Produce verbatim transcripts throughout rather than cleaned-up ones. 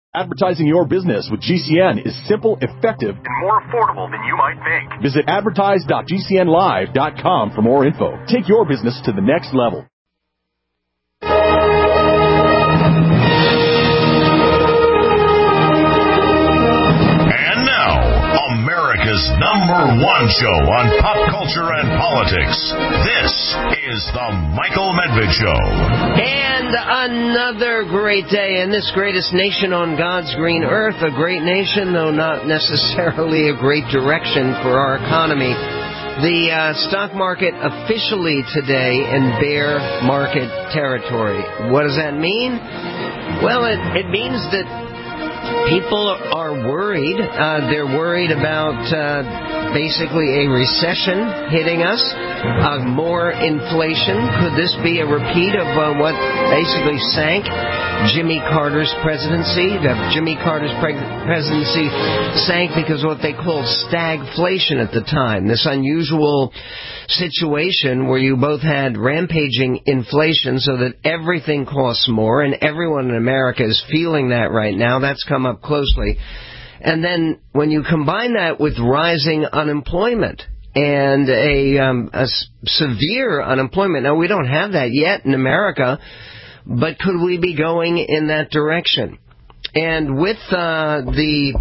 Advertising your business with G C N is simple, effective, and more affordable than you might think. Visit advertise dot g c n live dot com for more info. Take your business to the next level. And now, America's number one show on pop culture and politics. This is The Michael Medved Show. And another great day in this greatest nation on God's green earth. A great nation, though not necessarily a great direction for our economy. The uh, stock market officially today in bear market territory. What does that mean? Well, it, it means that people are worried. Uh, they're worried about uh, basically a recession hitting us, uh, more inflation. Could this be a repeat of uh, what basically sank Jimmy Carter's presidency? The Jimmy Carter's pre- presidency sank because of what they called stagflation at the time, this unusual situation where you both had rampaging inflation so that everything costs more, and everyone in America is feeling that right now. That's come up closely. And then when you combine that with rising unemployment and a, um, a s- severe unemployment, now we don't have that yet in America, but could we be going in that direction? And with uh, the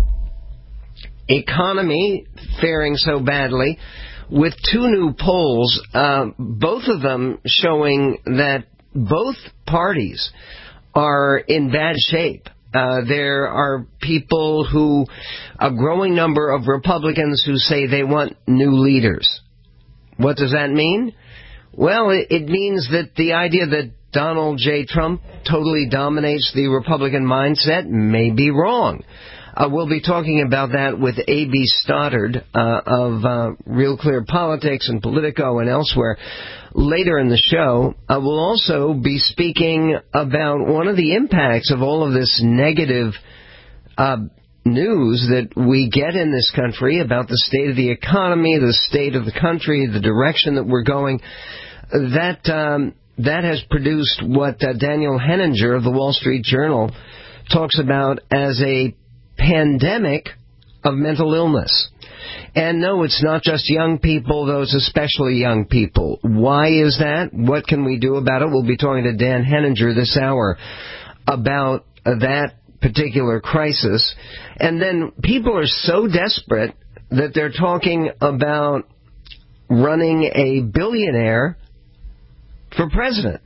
economy faring so badly, with two new polls, uh, both of them showing that both parties are in bad shape. Uh, there are people who, a growing number of Republicans who say they want new leaders. What does that mean? Well, it, it means that the idea that Donald J. Trump totally dominates the Republican mindset may be wrong. Uh, we'll be talking about that with A B. Stoddard uh, of uh, Real Clear Politics and Politico and elsewhere later in the show. Uh, we'll also be speaking about one of the impacts of all of this negative uh, news that we get in this country about the state of the economy, the state of the country, the direction that we're going. That um, that has produced what uh, Daniel Henninger of the Wall Street Journal talks about as a pandemic of mental illness. And no, it's not just young people, though it's especially young people. Why is that? What can we do about it? We'll be talking to Dan Henninger this hour about uh, that particular crisis. And then people are so desperate that they're talking about running a billionaire for president.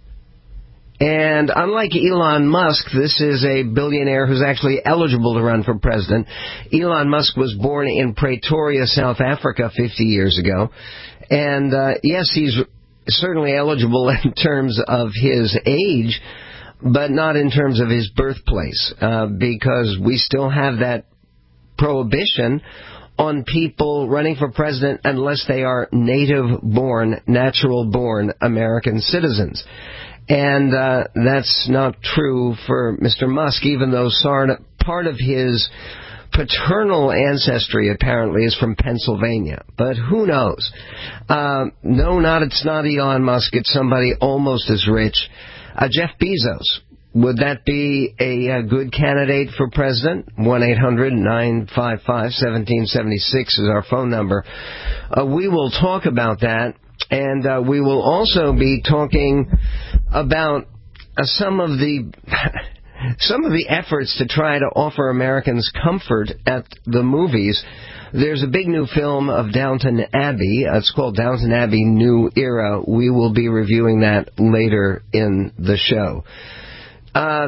And unlike Elon Musk, this is a billionaire who's actually eligible to run for president. Elon Musk was born in Pretoria, South Africa, fifty years ago. And, uh, yes, he's certainly eligible in terms of his age, but not in terms of his birthplace, uh, because we still have that prohibition on people running for president unless they are native-born, natural-born American citizens. And uh, that's not true for Mister Musk, even though part of his paternal ancestry apparently is from Pennsylvania. But who knows? Uh, no, not it's not Elon Musk. It's somebody almost as rich. Uh, Jeff Bezos. Would that be a, a good candidate for president? one eight hundred nine five five one seven seven six is our phone number. Uh, we will talk about that. And uh, we will also be talking about uh, some of the some of the efforts to try to offer Americans comfort at the movies. There's a big new film of Downton Abbey. Uh, it's called Downton Abbey New Era. We will be reviewing that later in the show. Uh,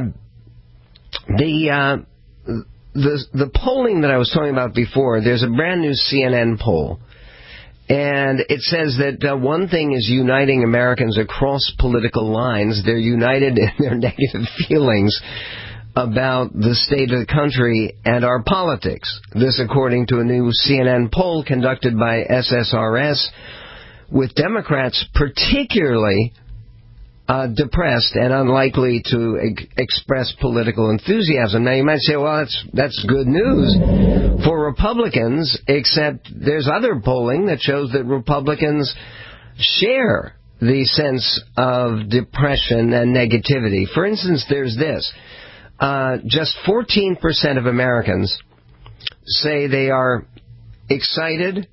the uh, the the polling that I was talking about before. There's a brand new C N N poll. And it says that uh, one thing is uniting Americans across political lines. They're united in their negative feelings about the state of the country and our politics. This according to a new C N N poll conducted by S S R S, with Democrats particularly uh, depressed and unlikely to ex- express political enthusiasm. Now, you might say, well, that's that's good news for Republicans, except there's other polling that shows that Republicans share the sense of depression and negativity. For instance, there's this. uh, just fourteen percent of Americans say they are excited.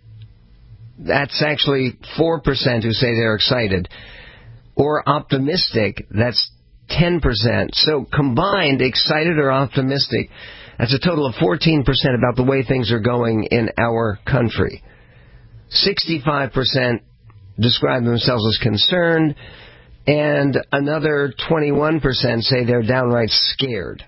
That's actually four percent who say they're excited. Or optimistic, that's ten percent. So combined, excited or optimistic, that's a total of fourteen percent about the way things are going in our country. sixty-five percent describe themselves as concerned, and another twenty-one percent say they're downright scared.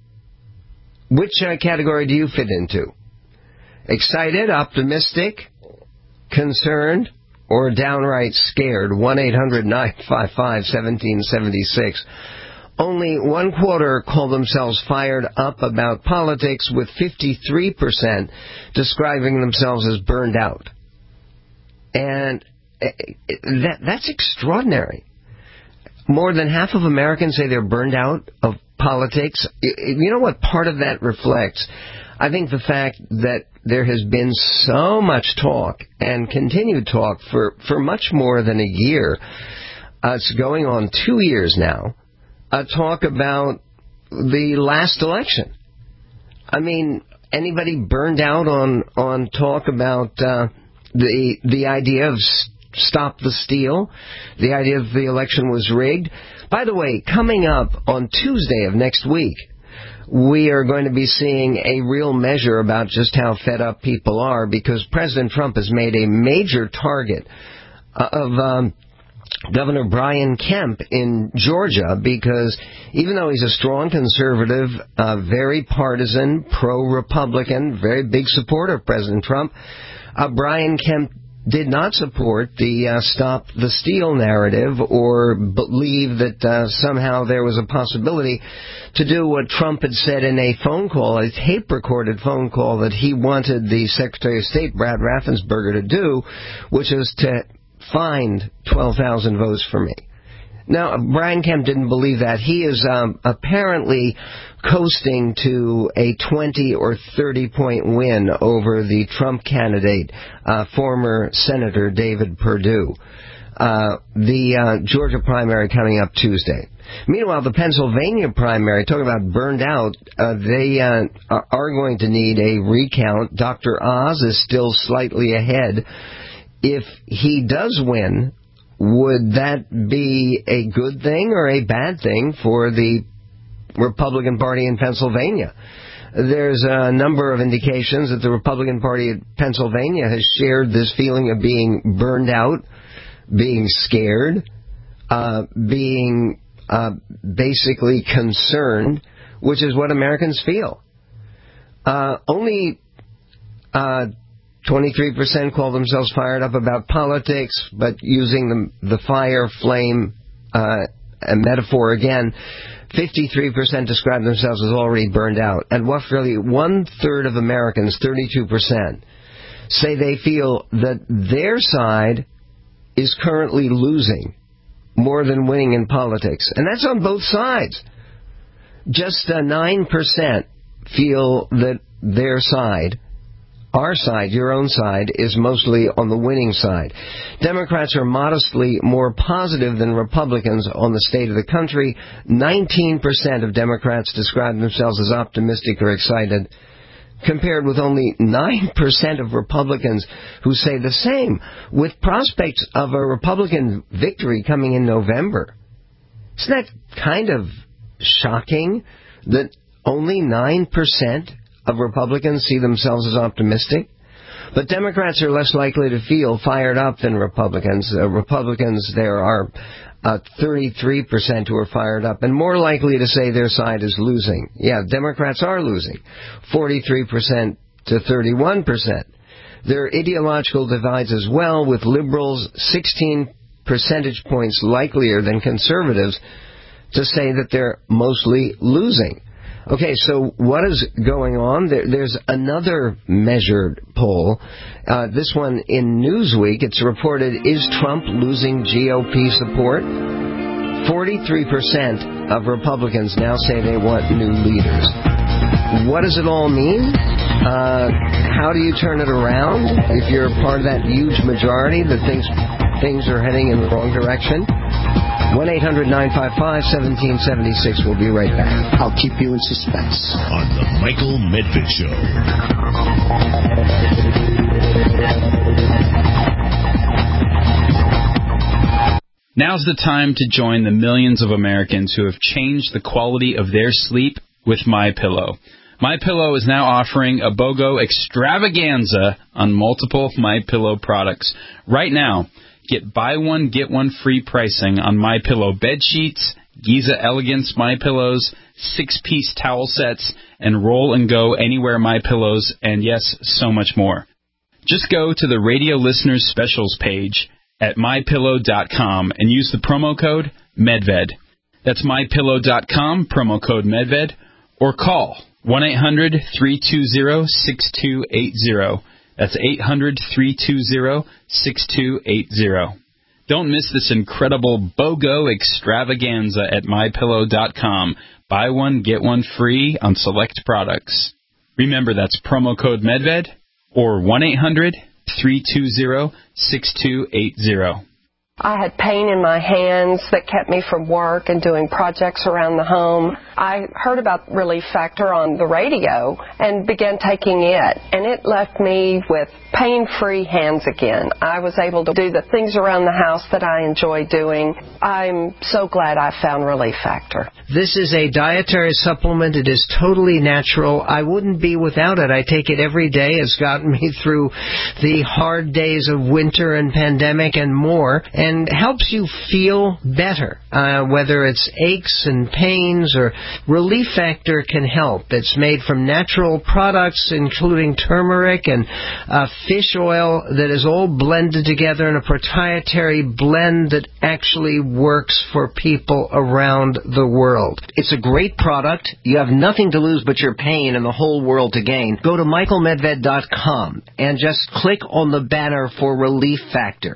Which uh, category do you fit into? Excited, optimistic, concerned, or downright scared? one eight hundred nine five five one seven seven six. Only one quarter call themselves fired up about politics, with fifty-three percent describing themselves as burned out. And that, that's extraordinary. More than half of Americans say they're burned out of politics. You know what part of that reflects? I think the fact that there has been so much talk and continued talk for, for much more than a year. Uh, it's going on two years now. Uh, talk about the last election. I mean, anybody burned out on, on talk about uh, the the idea of stop the steal, the idea that the election was rigged? By the way, coming up on Tuesday of next week, we are going to be seeing a real measure about just how fed up people are, because President Trump has made a major target of um, Governor Brian Kemp in Georgia, because even though he's a strong conservative, uh, very partisan, pro-Republican, very big supporter of President Trump, uh, Brian Kemp did not support the uh, Stop the Steal narrative, or believe that uh, somehow there was a possibility to do what Trump had said in a phone call, a tape-recorded phone call that he wanted the Secretary of State, Brad Raffensperger, to do, which is to find twelve thousand votes for me. Now, Brian Kemp didn't believe that. He is um, apparently coasting to a twenty or thirty point win over the Trump candidate, uh, former Senator David Perdue. Uh, the uh, Georgia primary coming up Tuesday. Meanwhile, the Pennsylvania primary, talking about burned out, uh, they uh, are going to need a recount. Doctor Oz is still slightly ahead. If he does win, would that be a good thing or a bad thing for the Republican Party in Pennsylvania? There's a number of indications that the Republican Party in Pennsylvania has shared this feeling of being burned out, being scared, uh, being uh, basically concerned, which is what Americans feel. Uh, only uh, twenty-three percent call themselves fired up about politics, but using the, the fire, flame, uh, a metaphor again, fifty-three percent describe themselves as already burned out. And roughly one-third of Americans, thirty-two percent, say they feel that their side is currently losing more than winning in politics. And that's on both sides. Just uh, nine percent feel that their side, our side, your own side, is mostly on the winning side. Democrats are modestly more positive than Republicans on the state of the country. nineteen percent of Democrats describe themselves as optimistic or excited, compared with only nine percent of Republicans who say the same, with prospects of a Republican victory coming in November. Isn't that kind of shocking that only nine percent of Republicans see themselves as optimistic? But Democrats are less likely to feel fired up than Republicans. Uh, Republicans, there are uh, thirty-three percent who are fired up and more likely to say their side is losing. Yeah, Democrats are losing, forty-three percent to thirty-one percent. There are ideological divides as well, with liberals sixteen percentage points likelier than conservatives to say that they're mostly losing. Okay, so what is going on? There, there's another measured poll. Uh, this one in Newsweek. It's reported, is Trump losing G O P support? forty-three percent of Republicans now say they want new leaders. What does it all mean? Uh, how do you turn it around if you're part of that huge majority that thinks things are heading in the wrong direction? one eight hundred nine five five one seven seven six. We'll be right back. I'll keep you in suspense. On The Michael Medved Show. Now's the time to join the millions of Americans who have changed the quality of their sleep with MyPillow. MyPillow is now offering a BOGO extravaganza on multiple MyPillow products. Right now, get buy one, get one free pricing on MyPillow bed sheets, Giza Elegance MyPillows, six-piece towel sets, and Roll and Go Anywhere MyPillows, and yes, so much more. Just go to the Radio Listeners Specials page at my pillow dot com and use the promo code MEDVED. That's my pillow dot com, promo code MEDVED, or call one eight hundred three two zero six two eight zero. That's eight hundred three two zero six two eight zero. Don't miss this incredible BOGO extravaganza at my pillow dot com. Buy one, get one free on select products. Remember, that's promo code MEDVED or one eight hundred three two zero six two eight zero. I had pain in my hands that kept me from work and doing projects around the home. I heard about Relief Factor on the radio and began taking it, and it left me with pain-free hands again. I was able to do the things around the house that I enjoy doing. I'm so glad I found Relief Factor. This is a dietary supplement. It is totally natural. I wouldn't be without it. I take it every day. It's gotten me through the hard days of winter and pandemic and more, and and helps you feel better, uh, whether it's aches and pains or Relief Factor can help. It's made from natural products, including turmeric and uh, fish oil that is all blended together in a proprietary blend that actually works for people around the world. It's a great product. You have nothing to lose but your pain and the whole world to gain. Go to michael medved dot com and just click on the banner for Relief Factor.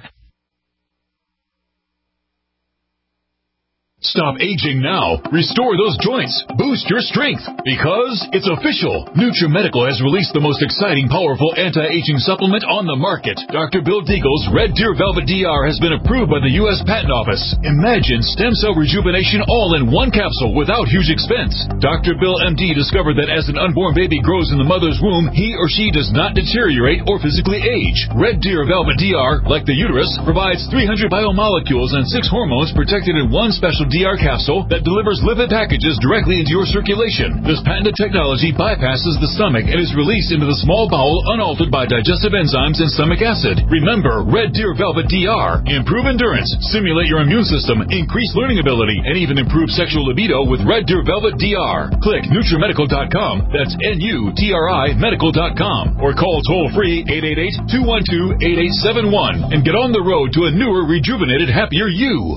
Stop aging now. Restore those joints. Boost your strength. Because it's official. NutriMedical has released the most exciting, powerful anti-aging supplement on the market. Doctor Bill Deagle's Red Deer Velvet D R has been approved by the U S Patent Office. Imagine stem cell rejuvenation all in one capsule without huge expense. Doctor Bill M D discovered that as an unborn baby grows in the mother's womb, he or she does not deteriorate or physically age. Red Deer Velvet D R, like the uterus, provides three hundred biomolecules and six hormones protected in one special D R capsule that delivers lipid packages directly into your circulation. This patented technology bypasses the stomach and is released into the small bowel unaltered by digestive enzymes and stomach acid. Remember, Red Deer Velvet D R. Improve endurance, stimulate your immune system, increase learning ability, and even improve sexual libido with Red Deer Velvet D R. Click Nutri Medical dot com. That's N U T R I Medical dot com. Or call toll-free eight eight eight, two one two, eight eight seven one and get on the road to a newer, rejuvenated, happier you.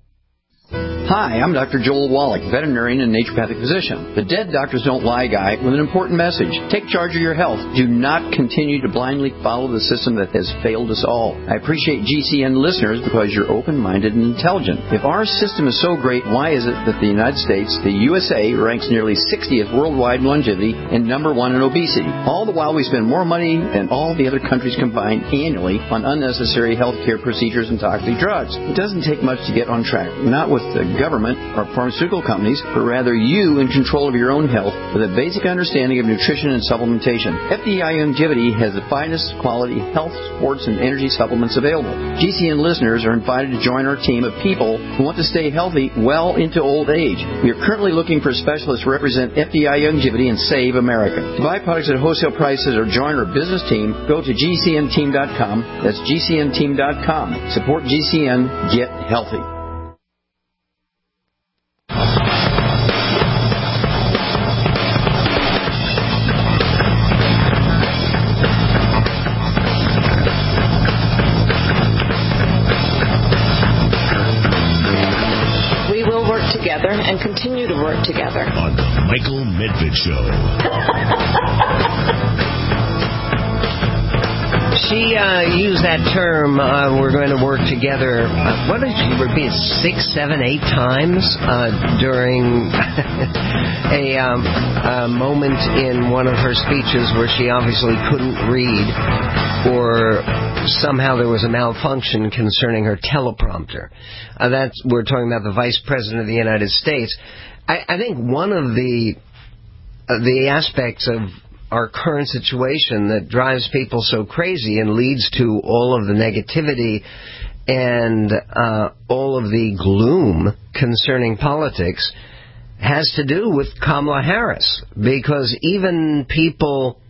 Hi, I'm Doctor Joel Wallach, veterinarian and naturopathic physician. The Dead Doctors Don't Lie guy with an important message. Take charge of your health. Do not continue to blindly follow the system that has failed us all. I appreciate G C N listeners because you're open-minded and intelligent. If our system is so great, why is it that the United States, the U S A, ranks nearly sixtieth worldwide in longevity and number one in obesity? All the while we spend more money than all the other countries combined annually on unnecessary health care procedures and toxic drugs. It doesn't take much to get on track. Not with the government or pharmaceutical companies, but rather you in control of your own health with a basic understanding of nutrition and supplementation. F D I Longevity has the finest quality health, sports, and energy supplements available. G C N listeners are invited to join our team of people who want to stay healthy well into old age. We are currently looking for specialists to represent F D I Longevity and Save America. To buy products at wholesale prices or join our business team, go to G C N team dot com. That's G C N team dot com. Support G C N. Get healthy. And continue to work together. On the Michael Medved Show. She uh, used that term, uh, we're going to work together, uh, what did she repeat, six, seven, eight times uh, during a, um, a moment in one of her speeches where she obviously couldn't read or somehow there was a malfunction concerning her teleprompter. Uh, that's we're talking about the Vice President of the United States. I, I think one of the uh, the aspects of our current situation that drives people so crazy and leads to all of the negativity and uh, all of the gloom concerning politics has to do with Kamala Harris, because even people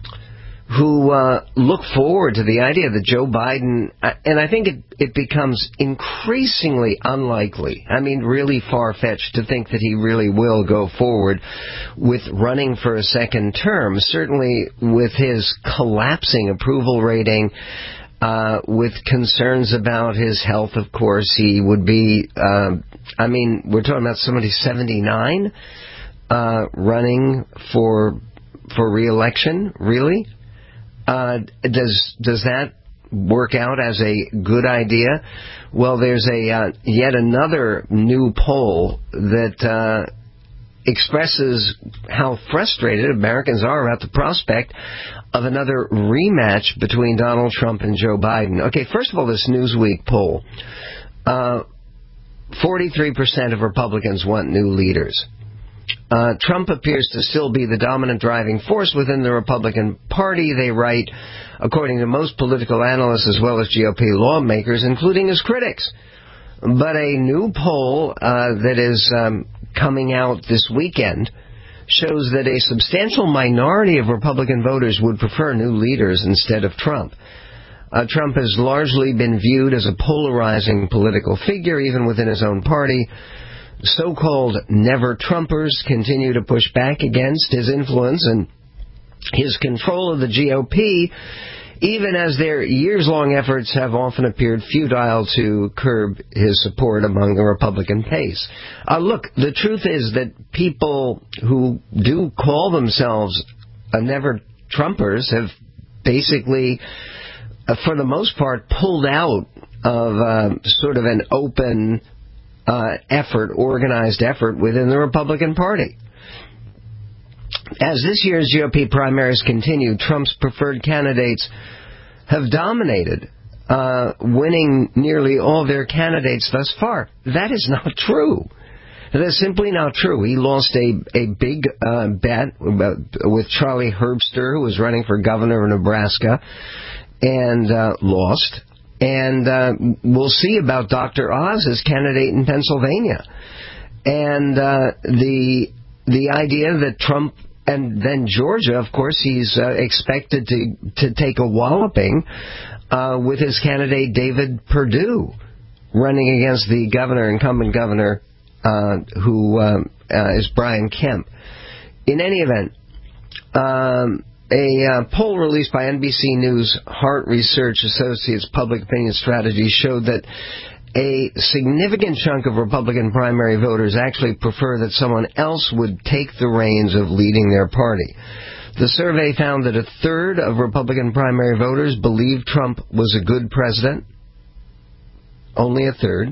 who uh, look forward to the idea that Joe Biden, and I think it, it becomes increasingly unlikely, I mean really far-fetched to think that he really will go forward with running for a second term, certainly with his collapsing approval rating, uh, with concerns about his health, of course. He would be, uh, I mean, we're talking about somebody seventy-nine uh, running for for re-election, really? Uh, does does that work out as a good idea? Well, there's a uh, yet another new poll that uh, expresses how frustrated Americans are about the prospect of another rematch between Donald Trump and Joe Biden. Okay, first of all, this Newsweek poll, uh, forty-three percent of Republicans want new leaders. Uh, Trump appears to still be the dominant driving force within the Republican Party, they write, according to most political analysts as well as G O P lawmakers, including his critics. But a new poll uh, that is um, coming out this weekend shows that a substantial minority of Republican voters would prefer new leaders instead of Trump. Uh, Trump has largely been viewed as a polarizing political figure, even within his own party. So-called never-Trumpers continue to push back against his influence and his control of the G O P, even as their years-long efforts have often appeared futile to curb his support among the Republican base. Uh, look, the truth is that people who do call themselves uh, never-Trumpers have basically, uh, for the most part, pulled out of uh, sort of an open Uh, effort, organized effort within the Republican Party. As this year's G O P primaries continue, Trump's preferred candidates have dominated, uh, winning nearly all their candidates thus far. That is not true. That is simply not true. He lost a, a big uh, bet with Charlie Herbster, who was running for governor of Nebraska, and uh, lost. And uh, we'll see about Doctor Oz as candidate in Pennsylvania. And uh, the the idea that Trump, and then Georgia, of course, he's uh, expected to, to take a walloping uh, with his candidate David Perdue running against the governor, incumbent governor, uh, who uh, uh, is Brian Kemp. In any event, um, A uh, poll released by N B C News Hart Research Associates Public Opinion Strategy showed that a significant chunk of Republican primary voters actually prefer that someone else would take the reins of leading their party. The survey found that a third of Republican primary voters believed Trump was a good president, only a third,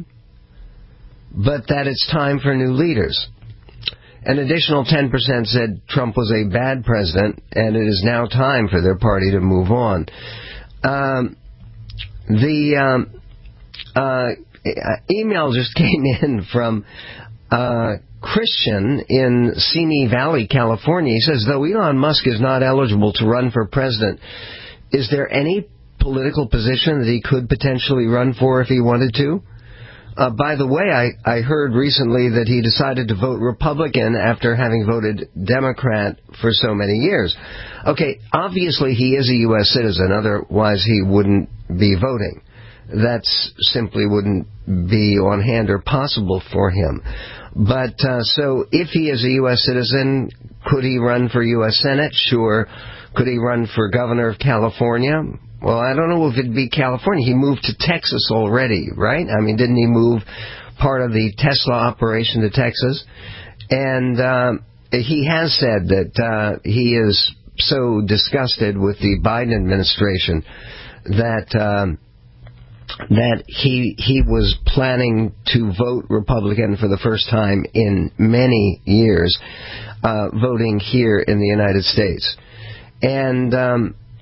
but that it's time for new leaders. An additional ten percent said Trump was a bad president, and it is now time for their party to move on. Um, the um, uh, email just came in from uh, Christian in Simi Valley, California. He says, though Elon Musk is not eligible to run for president, is there any political position that he could potentially run for if he wanted to? Uh, by the way, I, I heard recently that he decided to vote Republican after having voted Democrat for so many years. Okay, obviously he is a U S citizen, otherwise he wouldn't be voting. That simply wouldn't be on hand or possible for him. But, uh, so if he is a U S citizen, could he run for U S Senate? Sure. Could he run for governor of California? Well, I don't know if it'd be California. He moved to Texas already, right? I mean, didn't he move part of the Tesla operation to Texas? And uh, he has said that uh, he is so disgusted with the Biden administration that um, that he he was planning to vote Republican for the first time in many years, uh, voting here in the United States. And Um,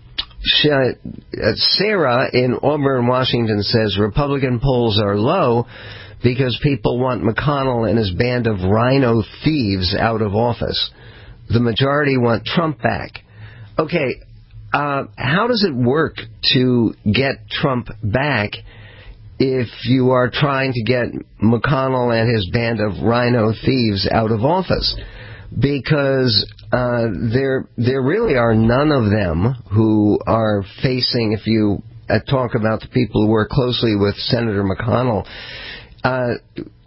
she, uh, Sarah in Auburn, Washington says Republican polls are low because people want McConnell and his band of rhino thieves out of office. The majority want Trump back. Okay, uh, how does it work to get Trump back if you are trying to get McConnell and his band of rhino thieves out of office? Because uh, there there really are none of them who are facing, if you uh, talk about the people who work closely with Senator McConnell, uh,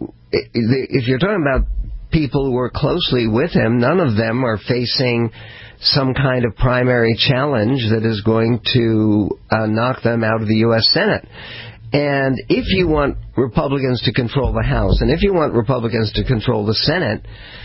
if you're talking about people who work closely with him, none of them are facing some kind of primary challenge that is going to uh, knock them out of the U S Senate. And if you want Republicans to control the House, and if you want Republicans to control the Senate,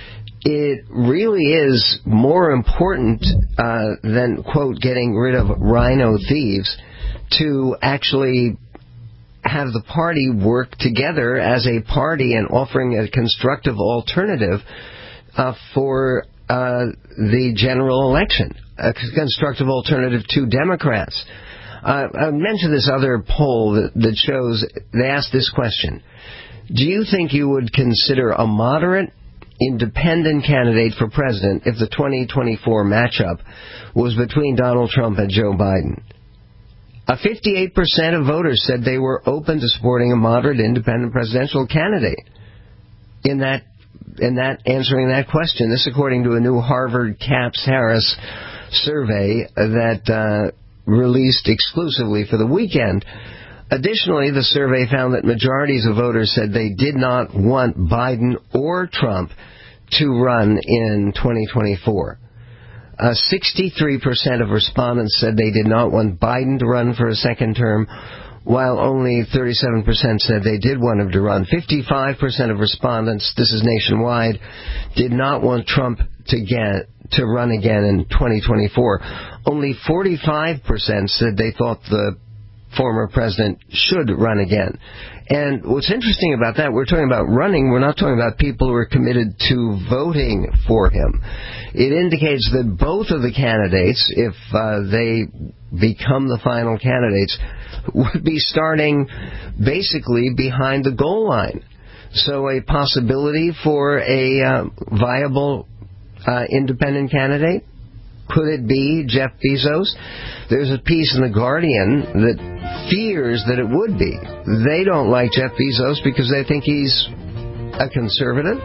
it really is more important uh, than, quote, getting rid of rhino thieves to actually have the party work together as a party and offering a constructive alternative uh, for uh, the general election, a constructive alternative to Democrats. Uh, I mentioned this other poll that, that shows, they asked this question: do you think you would consider a moderate, independent candidate for president if the twenty twenty-four matchup was between Donald Trump and Joe Biden? Uh, fifty-eight percent of voters said they were open to supporting a moderate, independent presidential candidate in that in that answering that question. This according to a new Harvard Capps Harris survey that uh, released exclusively for the weekend. Additionally, the survey found that majorities of voters said they did not want Biden or Trump to run in twenty twenty-four. Uh, sixty-three percent of respondents said they did not want Biden to run for a second term, while only thirty-seven percent said they did want him to run. fifty-five percent of respondents, this is nationwide, did not want Trump to get to run again in twenty twenty-four. Only forty-five percent said they thought the former president should run again. And what's interesting about that, we're talking about running, we're not talking about people who are committed to voting for him. It indicates that both of the candidates, if uh, they become the final candidates, would be starting basically behind the goal line. So a possibility for a uh, viable uh, independent candidate? Could it be Jeff Bezos? There's a piece in The Guardian that fears that it would be. They don't like Jeff Bezos because they think he's a conservative.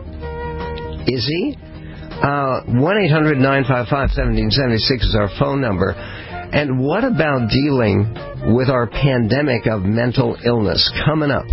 Is he? Uh, one eight hundred nine five five one seven seven six is our phone number. And what about dealing with our pandemic of mental illness? Coming up.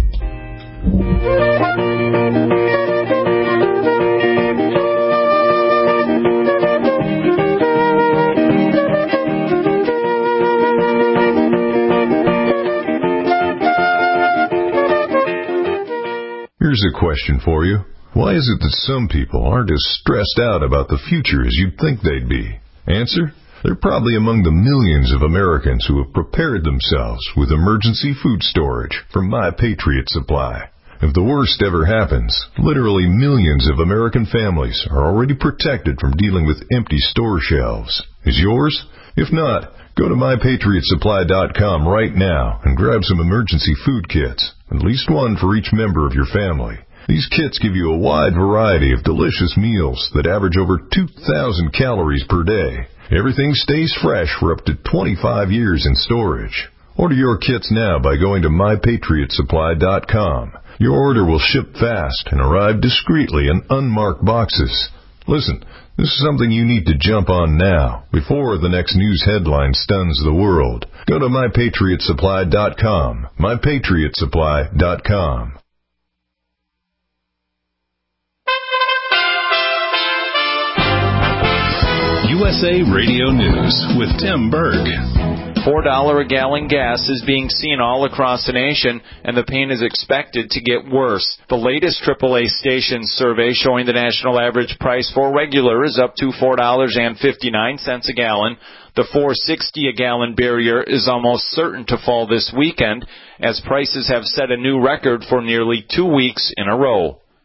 Here's a question for you. Why is it that some people aren't as stressed out about the future as you'd think they'd be? Answer: they're probably among the millions of Americans who have prepared themselves with emergency food storage from My Patriot Supply. If the worst ever happens, literally millions of American families are already protected from dealing with empty store shelves. Is yours? If not, go to my patriot supply dot com right now and grab some emergency food kits, at least one for each member of your family. These kits give you a wide variety of delicious meals that average over two thousand calories per day. Everything stays fresh for up to twenty-five years in storage. Order your kits now by going to my patriot supply dot com. Your order will ship fast and arrive discreetly in unmarked boxes. Listen, this is something you need to jump on now, before the next news headline stuns the world. Go to my patriot supply dot com. my patriot supply dot com. U S A Radio News with Tim Berg. four dollars a gallon gas is being seen all across the nation, and the pain is expected to get worse. The latest triple A station survey showing the national average price for regular is up to four dollars and fifty-nine cents a gallon. The four dollars and sixty cents a gallon barrier is almost certain to fall this weekend, as prices have set a new record for nearly two weeks in a row.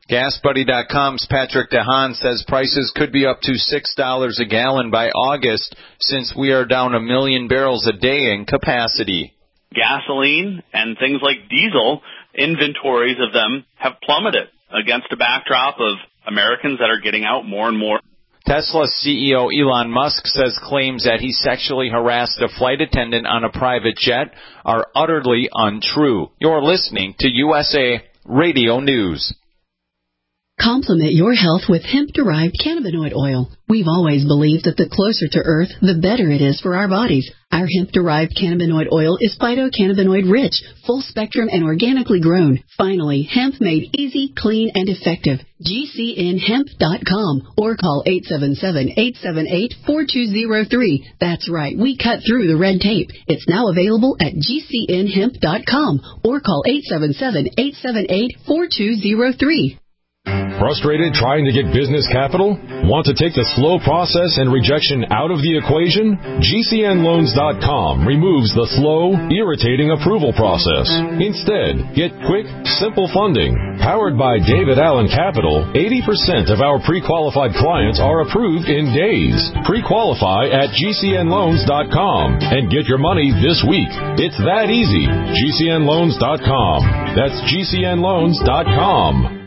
Gas Buddy dot com's Patrick DeHaan says prices could be up to six dollars a gallon by August since we are down a million barrels a day in capacity. Gasoline and things like diesel, inventories of them have plummeted against a backdrop of Americans that are getting out more and more. Tesla C E O Elon Musk says claims that he sexually harassed a flight attendant on a private jet are utterly untrue. You're listening to U S A Radio News. Complement your health with hemp-derived cannabinoid oil. We've always believed that the closer to Earth, the better it is for our bodies. Our hemp-derived cannabinoid oil is phytocannabinoid-rich, full-spectrum, and organically grown. Finally, hemp made easy, clean, and effective. G C N hemp dot com or call eight seven seven, eight seven eight, four two zero three. That's right, we cut through the red tape. It's now available at G C N hemp dot com or call eight seven seven, eight seven eight, four two zero three. Frustrated trying to get business capital? Want to take the slow process and rejection out of the equation? G C N loans dot com removes the slow, irritating approval process. Instead, get quick, simple funding. Powered by David Allen Capital, eighty percent of our pre-qualified clients are approved in days. Pre-qualify at G C N loans dot com and get your money this week. It's that easy. G C N loans dot com. That's G C N loans dot com.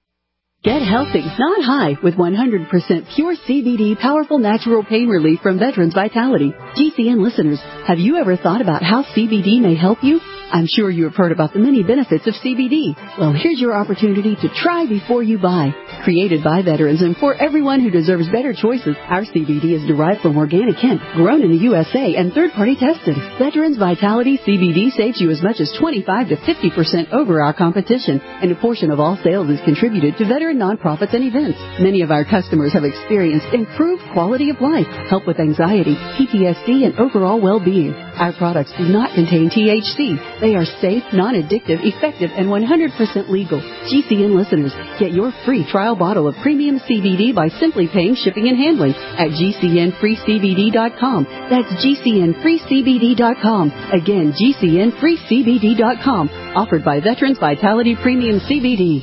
Get healthy, not high, with one hundred percent pure C B D powerful natural pain relief from Veterans Vitality. G C N listeners, have you ever thought about how C B D may help you? I'm sure you have heard about the many benefits of C B D. Well, here's your opportunity to try before you buy. Created by veterans and for everyone who deserves better choices, our C B D is derived from organic hemp, grown in the U S A, and third-party tested. Veterans Vitality C B D saves you as much as twenty-five to fifty percent over our competition, and a portion of all sales is contributed to veteran nonprofits and events. Many of our customers have experienced improved quality of life, help with anxiety, P T S D, and overall well-being. Our products do not contain T H C. They are safe, non-addictive, effective, and one hundred percent legal. G C N listeners, get your free trial bottle of premium C B D by simply paying shipping and handling at G C N free C B D dot com. That's G C N free C B D dot com. Again, G C N free C B D dot com. Offered by Veterans Vitality Premium C B D.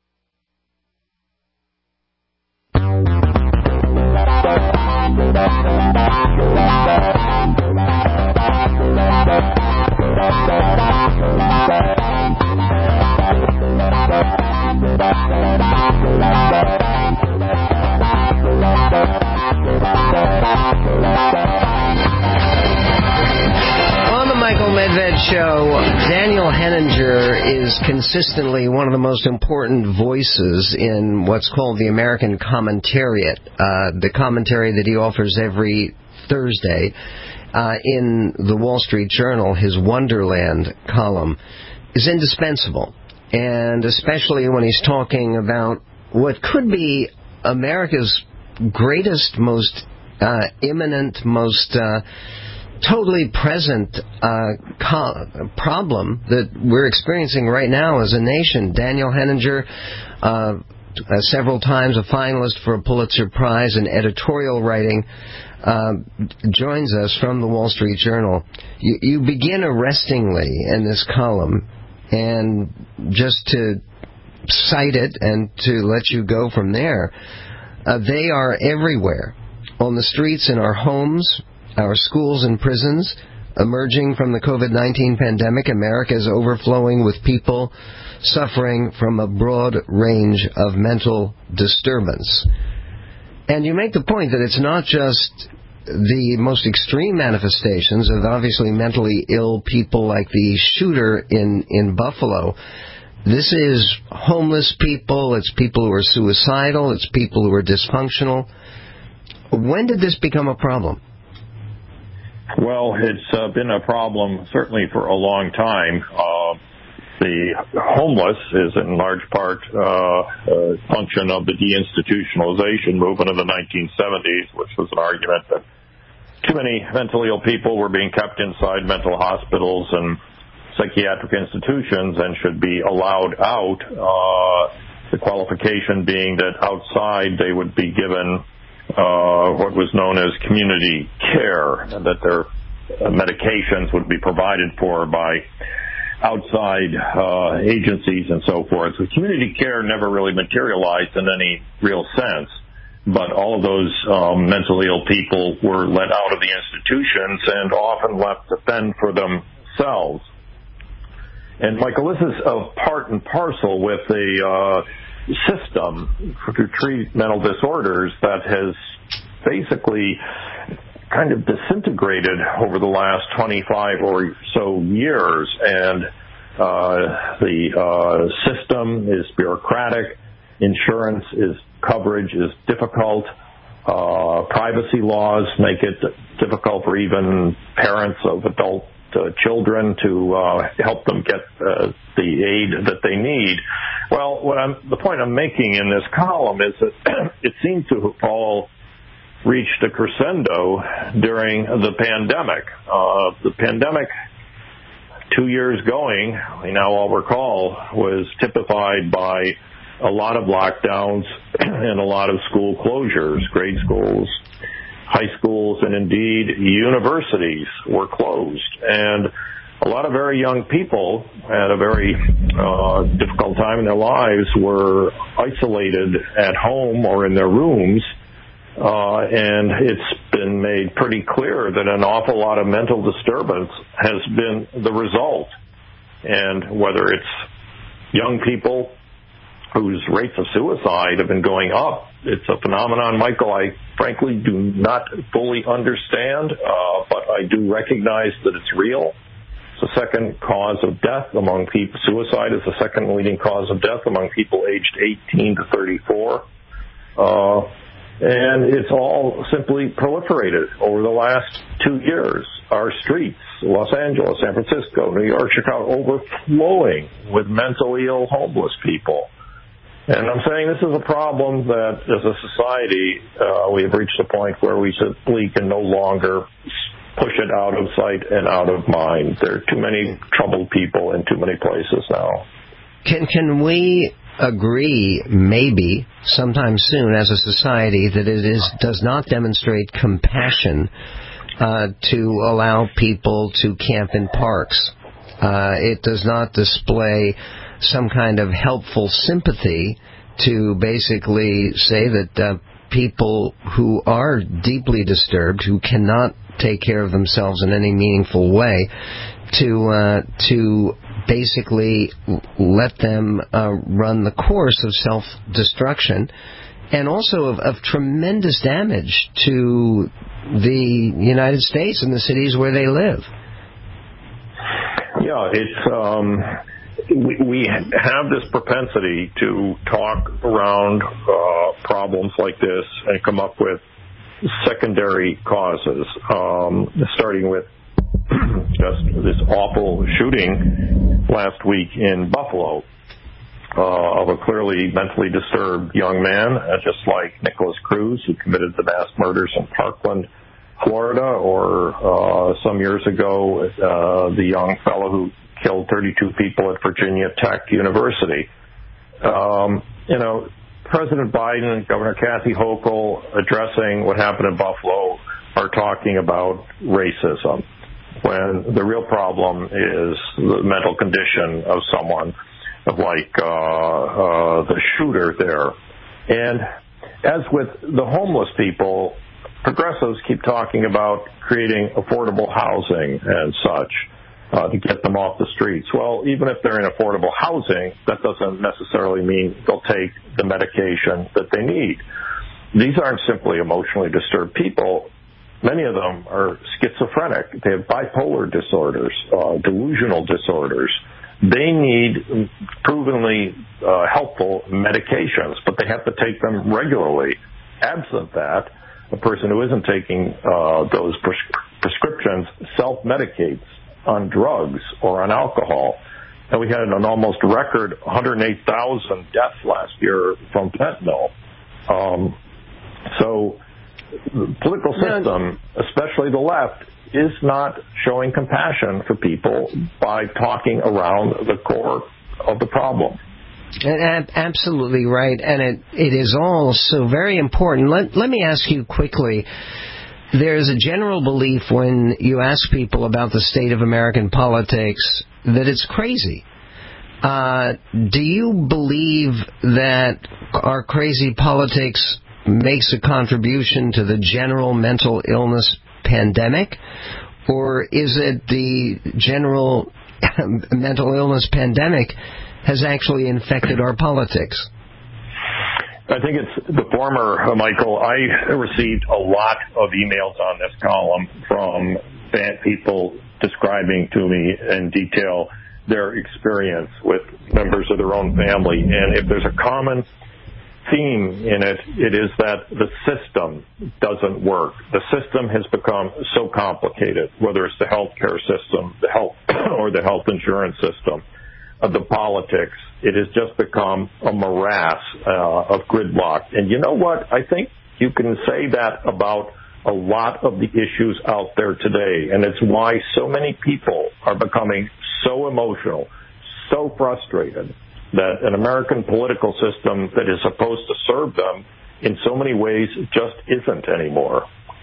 On the Michael Medved Show, Daniel Henninger is consistently one of the most important voices in what's called the American Commentariat, uh, the commentary that he offers every Thursday uh, in the Wall Street Journal. His Wonderland column is indispensable, and especially when he's talking about what could be America's greatest, most uh, imminent, most uh, totally present uh, co- problem that we're experiencing right now as a nation. Daniel Henninger, uh, uh, several times a finalist for a Pulitzer Prize in editorial writing, uh, joins us from the Wall Street Journal. You, you begin arrestingly in this column, and just to cite it and to let you go from there, uh, they are everywhere, on the streets, in our homes, our schools and prisons. Emerging from the COVID nineteen pandemic, America is overflowing with people suffering from a broad range of mental disturbance. And you make the point that it's not just the most extreme manifestations of obviously mentally ill people like the shooter in, in Buffalo. This is homeless people, it's people who are suicidal, it's people who are dysfunctional. When did this become a problem? Well, it's uh, been a problem certainly for a long time. Uh, the homeless is in large part uh, a function of the deinstitutionalization movement of the nineteen seventies, which was an argument that too many mentally ill people were being kept inside mental hospitals and psychiatric institutions and should be allowed out, uh, the qualification being that outside they would be given uh, what was known as community care, and that their medications would be provided for by outside uh, agencies and so forth. So community care never really materialized in any real sense, but all of those um, mentally ill people were let out of the institutions and often left to fend for themselves. And, Michael, this is a part and parcel with a uh, system to treat mental disorders that has basically kind of disintegrated over the last twenty-five or so years. And uh, the uh, system is bureaucratic. Insurance is coverage is difficult. Uh, privacy laws make it difficult for even parents of adult uh, children to uh, help them get uh, the aid that they need. Well, what I'm, the point I'm making in this column is that it seems to have all reached a crescendo during the pandemic. Uh, the pandemic, two years going, we now all recall, was typified by a lot of lockdowns and a lot of school closures. Grade schools, high schools, and indeed universities were closed. And a lot of very young people at a very uh, difficult time in their lives were isolated at home or in their rooms. Uh, and it's been made pretty clear that an awful lot of mental disturbance has been the result. And whether it's young people whose rates of suicide have been going up, it's a phenomenon, Michael, I frankly do not fully understand, uh, but I do recognize that it's real. It's the second cause of death among people. Suicide is the second leading cause of death among people aged eighteen to thirty-four. Uh, And it's all simply proliferated over the last two years. Our streets, Los Angeles, San Francisco, New York, Chicago, overflowing with mentally ill homeless people. And I'm saying this is a problem that, as a society, uh, we have reached a point where we simply can no longer push it out of sight and out of mind. There are too many troubled people in too many places now. Can can we agree, maybe, sometime soon as a society, that it is does not demonstrate compassion uh, to allow people to camp in parks? Uh, it does not display some kind of helpful sympathy to basically say that uh, people who are deeply disturbed, who cannot take care of themselves in any meaningful way, to uh, to basically let them uh, run the course of self-destruction, and also of, of tremendous damage to the United States and the cities where they live. Yeah, it's um, we, we have this propensity to talk around uh, problems like this and come up with secondary causes, um, starting with just this awful shooting last week in Buffalo uh, of a clearly mentally disturbed young man, uh, just like Nicholas Cruz, who committed the mass murders in Parkland, Florida, or uh, some years ago, uh, the young fellow who killed thirty-two people at Virginia Tech University. Um, you know, President Biden and Governor Kathy Hochul, addressing what happened in Buffalo, are talking about racism, when the real problem is the mental condition of someone, of like uh, uh, the shooter there. And as with the homeless people, progressives keep talking about creating affordable housing and such uh, to get them off the streets. Well, even if they're in affordable housing, that doesn't necessarily mean they'll take the medication that they need. These aren't simply emotionally disturbed people. Many of them are schizophrenic. They have bipolar disorders, uh, delusional disorders. They need provenly uh, helpful medications, but they have to take them regularly. Absent that, a person who isn't taking uh, those pres- prescriptions self-medicates on drugs or on alcohol. And we had an almost record one hundred eight thousand deaths last year from fentanyl. Um, so the political system, especially the left, is not showing compassion for people by talking around the core of the problem. Absolutely right, and it, it is all so very important. Let, let me ask you quickly, there's a general belief when you ask people about the state of American politics that it's crazy. Uh, do you believe that our crazy politics makes a contribution to the general mental illness pandemic? Or is it the general mental illness pandemic has actually infected our politics? I think it's the former, uh, Michael. I received a lot of emails on this column from people describing to me in detail their experience with members of their own family. And if there's a common theme in it, it is that the system doesn't work. The system has become so complicated, whether it's the healthcare system, the health or the health insurance system, uh, the politics. It has just become a morass uh, of gridlock. And you know what? I think you can say that about a lot of the issues out there today. And it's why so many people are becoming so emotional, so frustrated, that an American political system that is supposed to serve them in so many ways just isn't anymore.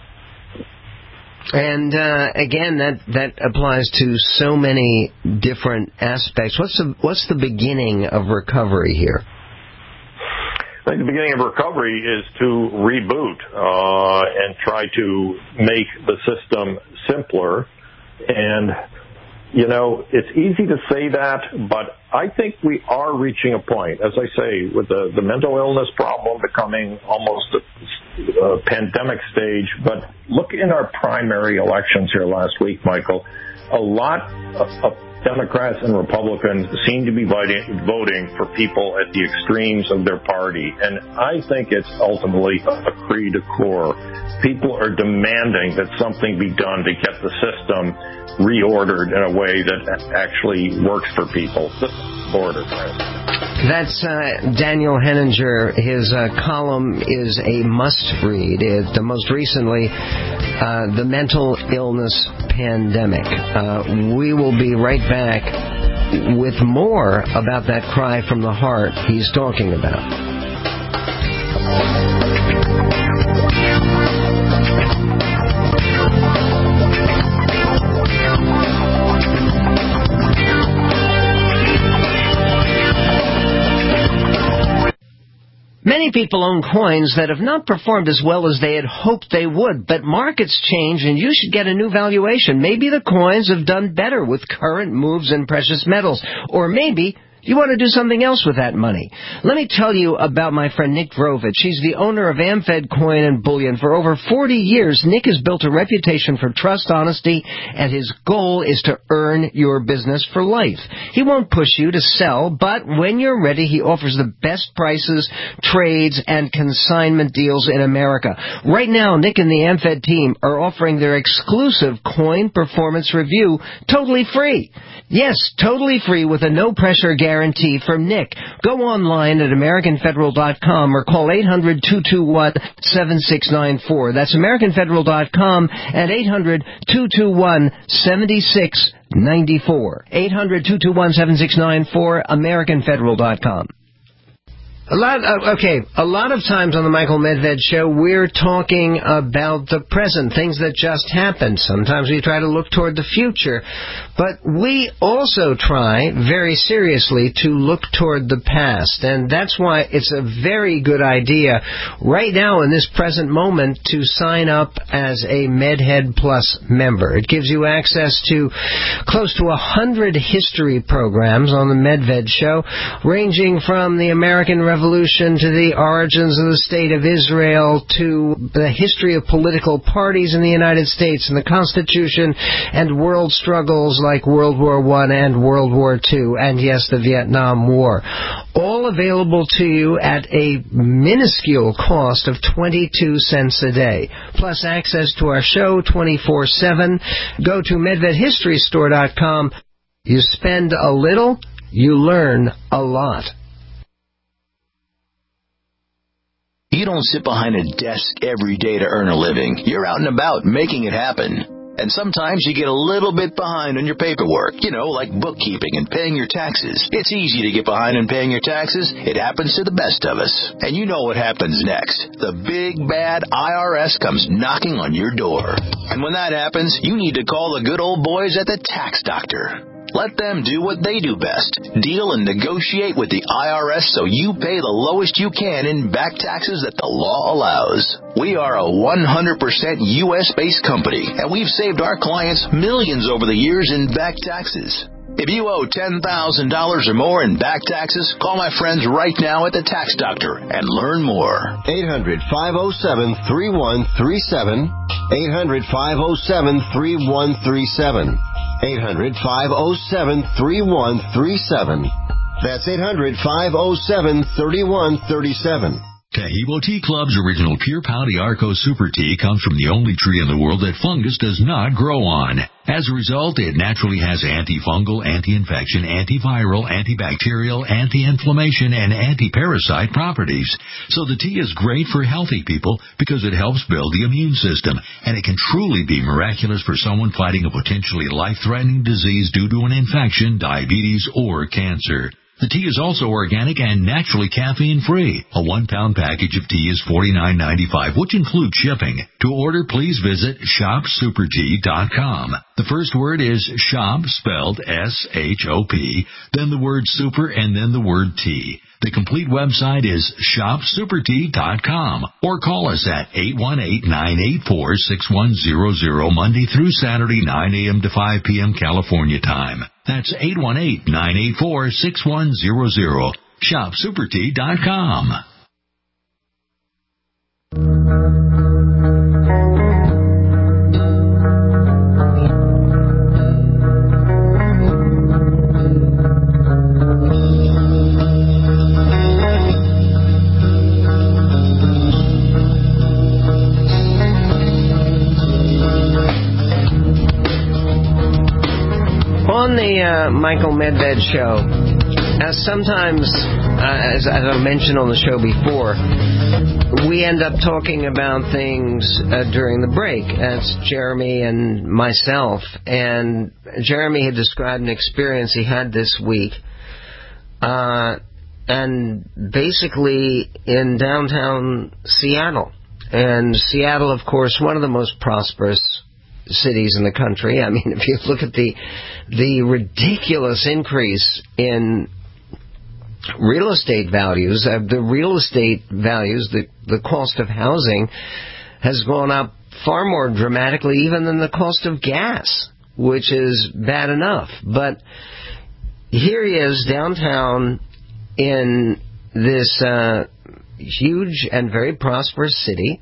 And uh, again, that that applies to so many different aspects. What's the what's the beginning of recovery here? I think the beginning of recovery is to reboot uh, and try to make the system simpler. And you know, it's easy to say that, but I think we are reaching a point, as I say, with the, the mental illness problem becoming almost a, a pandemic stage. But look in our primary elections here last week, Michael. A lot of, of Democrats and Republicans seem to be voting, voting for people at the extremes of their party. And I think it's ultimately a cri de coeur. People are demanding that something be done to get the system reordered in a way that actually works for people. Order. That's uh, Daniel Henninger. His uh, column is a must-read. It, the most recently, uh, The Mental Illness Pandemic. Uh, we will be right back with more about that cry from the heart he's talking about. Many people own coins that have not performed as well as they had hoped they would, but markets change and you should get a new valuation. Maybe the coins have done better with current moves in precious metals, or maybe you want to do something else with that money. Let me tell you about my friend Nick Drovich. He's the owner of AmFed Coin and Bullion. For over forty years, Nick has built a reputation for trust, honesty, and his goal is to earn your business for life. He won't push you to sell, but when you're ready, he offers the best prices, trades, and consignment deals in America. Right now, Nick and the AmFed team are offering their exclusive coin performance review totally free. Yes, totally free with a no-pressure guarantee from Nick. Go online at American Federal dot com or call eight hundred, two two one, seven six nine four. That's American Federal dot com and eight hundred, two two one, seven six nine four. eight hundred, two two one, seven six nine four, American Federal dot com. A lot, uh, okay, a lot of times on the Michael Medved Show, we're talking about the present, things that just happened. Sometimes we try to look toward the future, but we also try, very seriously, to look toward the past, and that's why it's a very good idea right now in this present moment to sign up as a MedHead Plus member. It gives you access to close to a hundred history programs on the Medved Show, ranging from the American Revolution Revolution to the origins of the State of Israel to the history of political parties in the United States and the Constitution and world struggles like World War One and World War Two and, yes, the Vietnam War. All available to you at a minuscule cost of twenty-two cents a day. Plus access to our show twenty-four seven. Go to Medved History Store dot com. You spend a little, you learn a lot. You don't sit behind a desk every day to earn a living. You're out and about making it happen. And sometimes you get a little bit behind on your paperwork, you know, like bookkeeping and paying your taxes. It's easy to get behind in paying your taxes. It happens to the best of us. And you know what happens next. The big, bad I R S comes knocking on your door. And when that happens, you need to call the good old boys at the Tax Doctor. Let them do what they do best. Deal and negotiate with the I R S so you pay the lowest you can in back taxes that the law allows. We are a one hundred percent U S-based company, and we've saved our clients millions over the years in back taxes. If you owe ten thousand dollars or more in back taxes, call my friends right now at the Tax Doctor and learn more. eight hundred, five oh seven, three one three seven. eight hundred, five oh seven, three one three seven. eight hundred, five oh seven, three one three seven. That's eight hundred, five oh seven, three one three seven. Taheebo Tea Club's original Pure Pau D'Arco Super Tea comes from the only tree in the world that fungus does not grow on. As a result, it naturally has antifungal, anti-infection, antiviral, antibacterial, anti-inflammation, and anti-parasite properties. So the tea is great for healthy people because it helps build the immune system, and it can truly be miraculous for someone fighting a potentially life-threatening disease due to an infection, diabetes, or cancer. The tea is also organic and naturally caffeine-free. A one-pound package of tea is forty-nine ninety-five, which includes shipping. To order, please visit shop super tea dot com. The first word is shop, spelled S H O P, then the word super, and then the word tea. The complete website is shop super tea dot com, or call us at eight one eight, nine eight four, six one zero zero Monday through Saturday, nine a.m. to five p.m. California time. That's eight one eight, nine eight four, six one zero zero. shop super tea dot com. On the uh, Michael Medved Show, uh, sometimes, uh, as, as I mentioned on the show before, we end up talking about things uh, during the break. That's Jeremy and myself. And Jeremy had described an experience he had this week. Uh, and basically in downtown Seattle. And Seattle, of course, one of the most prosperous cities in the country. I mean, if you look at the the ridiculous increase in real estate values, uh, the real estate values, the the cost of housing has gone up far more dramatically even than the cost of gas, which is bad enough. But here he is downtown in this uh, huge and very prosperous city.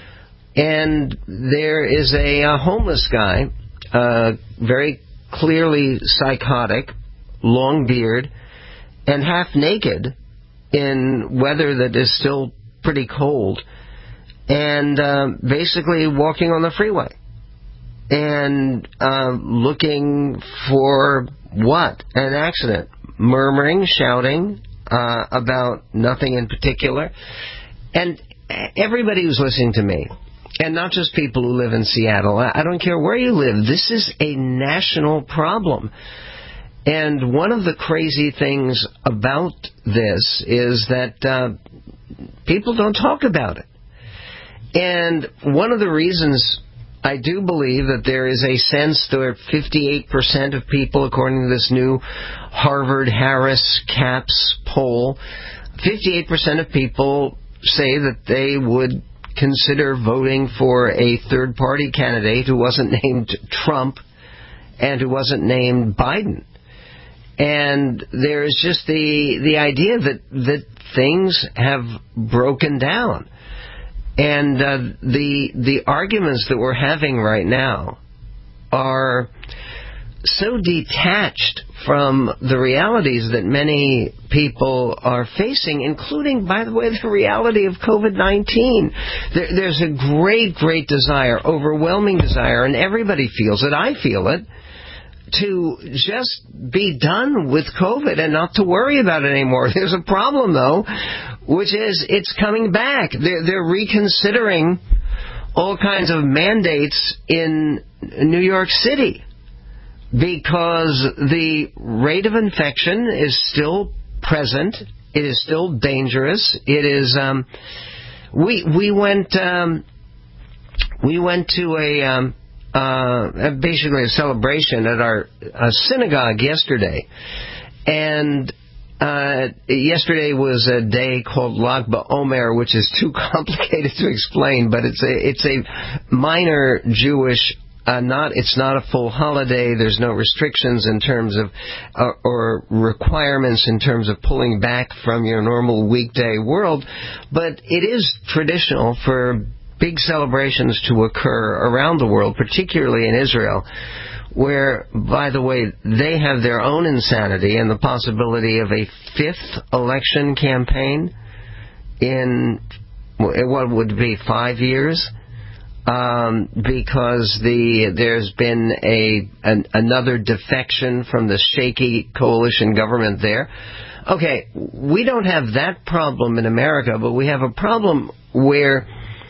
And there is a, a homeless guy, uh, very clearly psychotic, long beard, and half naked in weather that is still pretty cold, and uh, basically walking on the freeway and uh, looking for what? An accident. Murmuring, shouting uh, about nothing in particular. And everybody who's listening to me, and not just people who live in Seattle. I don't care where you live. This is a national problem. And one of the crazy things about this is that uh, people don't talk about it. And one of the reasons I do believe that there is a sense that fifty-eight percent of people, according to this new Harvard-Harris CAPS poll, fifty-eight percent of people say that they would consider voting for a third-party candidate who wasn't named Trump and who wasn't named Biden. And there's just the the idea that, that things have broken down. And uh, the the arguments that we're having right now are so detached from the realities that many people are facing, including, by the way, the reality of COVID nineteen. There, there's a great, great desire, overwhelming desire, and everybody feels it, I feel it, to just be done with COVID and not to worry about it anymore. There's a problem, though, which is it's coming back. They're, they're reconsidering all kinds of mandates in New York City, because the rate of infection is still present. It is still dangerous. It is. Um, we we went um, we went to a um, uh, basically a celebration at our uh, synagogue yesterday. And uh, yesterday was a day called Lag BaOmer, which is too complicated to explain, but it's a, it's a minor Jewish Uh, not, it's not a full holiday. There's no restrictions in terms of, uh, or requirements in terms of pulling back from your normal weekday world. But it is traditional for big celebrations to occur around the world, particularly in Israel, where, by the way, they have their own insanity and the possibility of a fifth election campaign in what would be five years. Um, because the there's been a an, another defection from the shaky coalition government there. Okay, we don't have that problem in America, but we have a problem where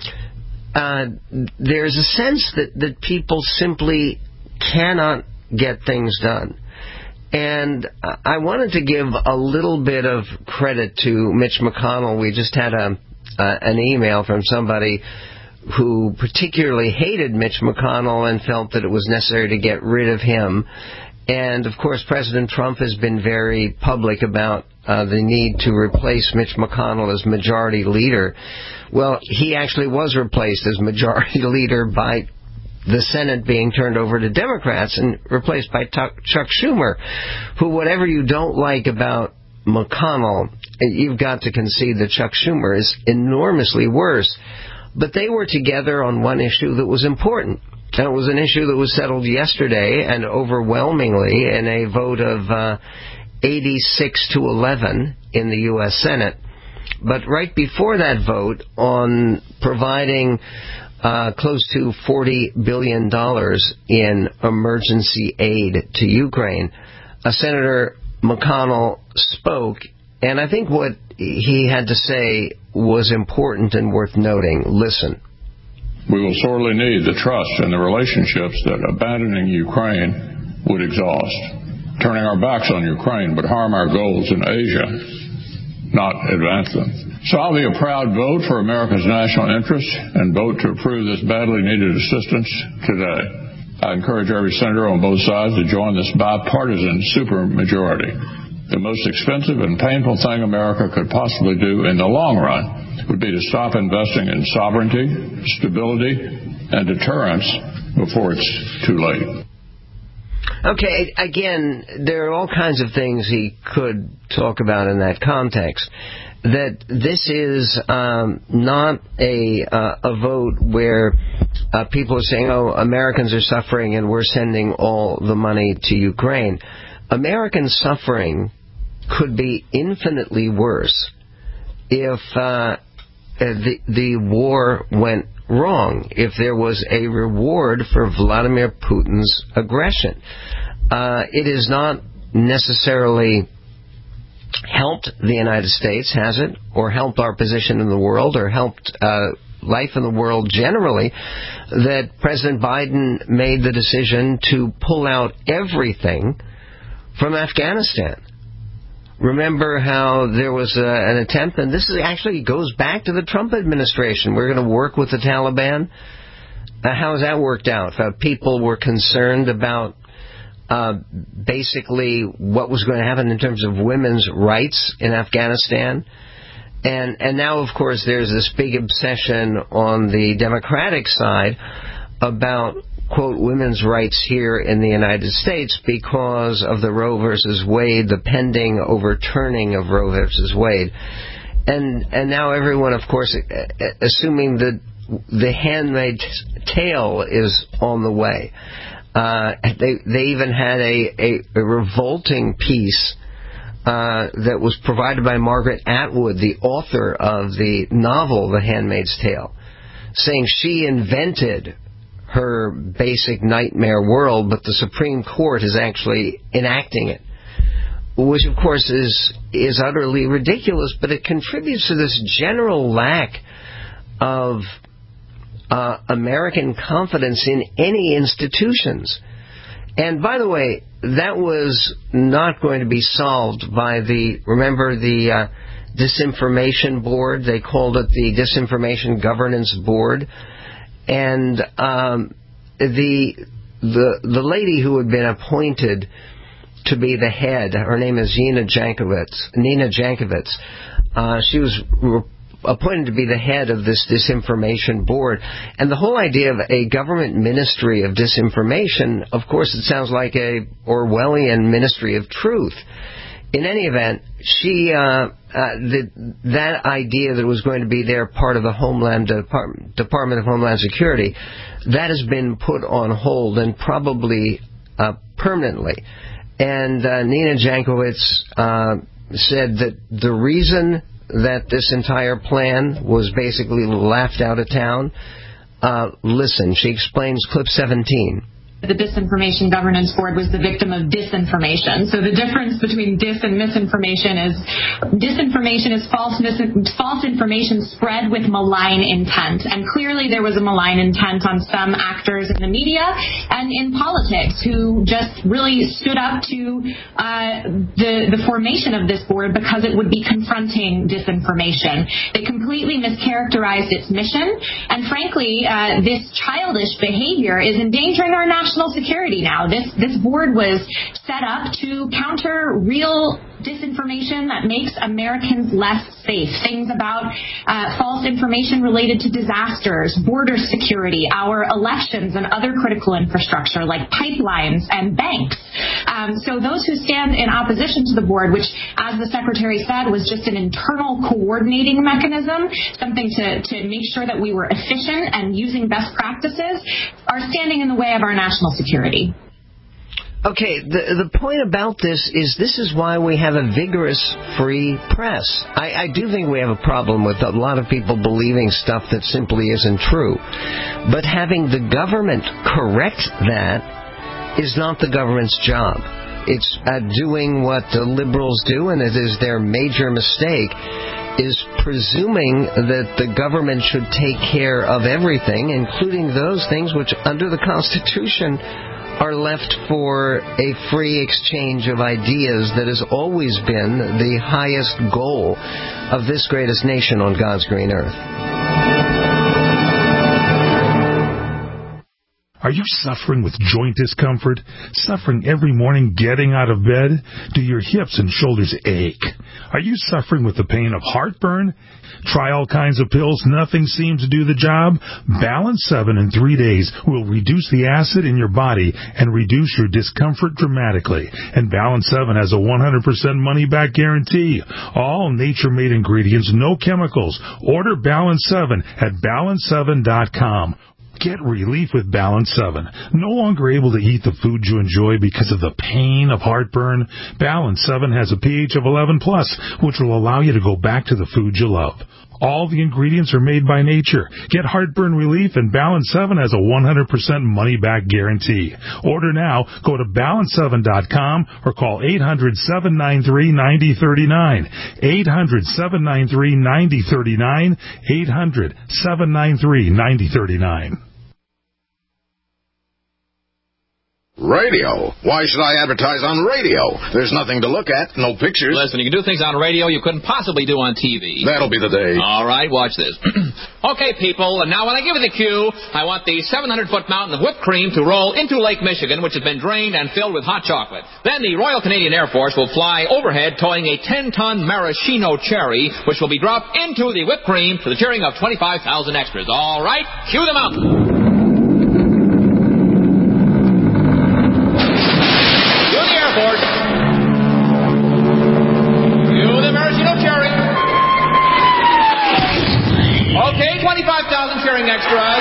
uh, there's a sense that, that people simply cannot get things done. And I wanted to give a little bit of credit to Mitch McConnell. We just had a uh, an email from somebody who particularly hated Mitch McConnell and felt that it was necessary to get rid of him. And, of course, President Trump has been very public about uh, the need to replace Mitch McConnell as majority leader. Well, he actually was replaced as majority leader by the Senate being turned over to Democrats and replaced by Chuck Schumer, who, whatever you don't like about McConnell, you've got to concede that Chuck Schumer is enormously worse. But they were together on one issue that was important. And it was an issue that was settled yesterday and overwhelmingly in a vote of uh, eighty-six to eleven in the U S Senate. But right before that vote on providing uh, close to forty billion dollars in emergency aid to Ukraine, uh, Senator McConnell spoke, and I think what he had to say was important and worth noting. Listen. We will sorely need the trust and the relationships that abandoning Ukraine would exhaust. Turning our backs on Ukraine would harm our goals in Asia, not advance them. So I'll be a proud vote for America's national interest and vote to approve this badly needed assistance today. I encourage every senator on both sides to join this bipartisan supermajority. The most expensive and painful thing America could possibly do in the long run would be to stop investing in sovereignty, stability, and deterrence before it's too late. Okay, again, there are all kinds of things he could talk about in that context. That this is um, not a uh, a vote where uh, people are saying, oh, Americans are suffering and we're sending all the money to Ukraine. American suffering could be infinitely worse if uh, the the war went wrong, if there was a reward for Vladimir Putin's aggression. Uh, it has not necessarily helped the United States, has it? Or helped our position in the world, or helped uh, life in the world generally, that President Biden made the decision to pull out everything from Afghanistan. Remember how there was a, an attempt, and this is actually goes back to the Trump administration. We're going to work with the Taliban. Uh, how has that worked out? Uh, people were concerned about uh, basically what was going to happen in terms of women's rights in Afghanistan. And, and now, of course, there's this big obsession on the Democratic side about, quote, women's rights here in the United States because of the Roe versus Wade, the pending overturning of Roe versus Wade. And and now everyone, of course, assuming that the Handmaid's Tale is on the way. Uh, they they even had a, a, a revolting piece uh, that was provided by Margaret Atwood, the author of the novel The Handmaid's Tale, saying she invented her basic nightmare world, but the Supreme Court is actually enacting it, which of course is is utterly ridiculous, but it contributes to this general lack of uh, American confidence in any institutions. And by the way, that was not going to be solved by the, remember the uh, Disinformation Board? They called it the Disinformation Governance Board. And um, the the the lady who had been appointed to be the head, her name is Nina Jankowicz. Nina Jankowicz. Uh, she was re- appointed to be the head of this disinformation board. And the whole idea of a government ministry of disinformation, of course, it sounds like a Orwellian ministry of truth. In any event, she uh, uh, the, that idea that it was going to be there part of the Homeland Depart- Department of Homeland Security, that has been put on hold and probably uh, permanently. And uh, Nina Jankowicz uh, said that the reason that this entire plan was basically laughed out of town, uh, listen, she explains clip seventeen. The Disinformation Governance Board was the victim of disinformation. So the difference between dis and misinformation is disinformation is false mis- false information spread with malign intent. And clearly there was a malign intent on some actors in the media and in politics who just really stood up to uh, the, the formation of this board because it would be confronting disinformation. They completely mischaracterized its mission. And frankly, uh, this childish behavior is endangering our national National security now. This this board was set up to counter real disinformation that makes Americans less safe. Things about uh, false information related to disasters, border security, our elections, and other critical infrastructure like pipelines and banks. Um, so those who stand in opposition to the board, which, as the Secretary said, was just an internal coordinating mechanism, something to, to make sure that we were efficient and using best practices, are standing in the way of our national security. Okay, the the point about this is this is why we have a vigorous free press. I, I do think we have a problem with a lot of people believing stuff that simply isn't true. But having the government correct that is not the government's job. It's uh, doing what the liberals do, and it is their major mistake, is presuming that the government should take care of everything, including those things which, under the Constitution, are left for a free exchange of ideas that has always been the highest goal of this greatest nation on God's green earth. Are you suffering with joint discomfort? Suffering every morning getting out of bed? Do your hips and shoulders ache? Are you suffering with the pain of heartburn? Try all kinds of pills. Nothing seems to do the job. Balance seven in three days will reduce the acid in your body and reduce your discomfort dramatically. And Balance seven has a one hundred percent money-back guarantee. All nature-made ingredients, no chemicals. Order Balance seven at balance seven dot com. Get relief with Balance seven. No longer able to eat the food you enjoy because of the pain of heartburn? Balance seven has a pH of eleven plus, which will allow you to go back to the food you love. All the ingredients are made by nature. Get heartburn relief, and Balance seven has a one hundred percent money-back guarantee. Order now. Go to balance seven dot com or call eight hundred, seven nine three, nine zero three nine. eight hundred, seven nine three, nine zero three nine. eight hundred, seven nine three, nine zero three nine. Radio. Why should I advertise on radio? There's nothing to look at, no pictures. Listen, you can do things on radio you couldn't possibly do on T V. That'll be the day. All right, watch this. Okay, people, and now when I give you the cue, I want the seven hundred foot mountain of whipped cream to roll into Lake Michigan, which has been drained and filled with hot chocolate. Then the Royal Canadian Air Force will fly overhead towing a ten ton maraschino cherry, which will be dropped into the whipped cream to the cheering of twenty-five thousand extras. All right, cue the mountain. twenty-five thousand cheering extras.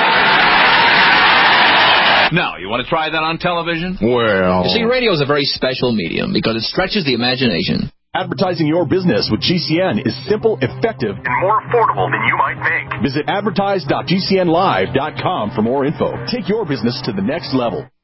Now, you want to try that on television? Well... You see, radio is a very special medium because it stretches the imagination. Advertising your business with G C N is simple, effective, and more affordable than you might think. Visit advertise dot g c n live dot com for more info. Take your business to the next level.